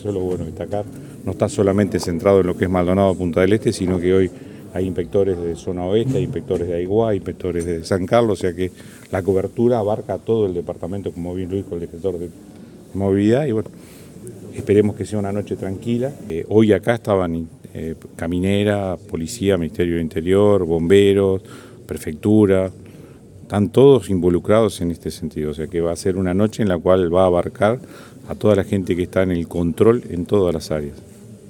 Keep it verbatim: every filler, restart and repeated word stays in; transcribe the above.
Eso es lo bueno, destacar, no está solamente centrado en lo que es Maldonado, Punta del Este, sino que hoy hay inspectores de zona oeste, hay inspectores de Aiguá, inspectores de San Carlos, o sea que la cobertura abarca todo el departamento, como bien lo dijo el director de movilidad, y bueno, esperemos que sea una noche tranquila. Eh, hoy acá estaban eh, caminera, policía, Ministerio del Interior, bomberos, prefectura, están todos involucrados en este sentido, o sea que va a ser una noche en la cual va a abarcar a toda la gente que está en el control en todas las áreas.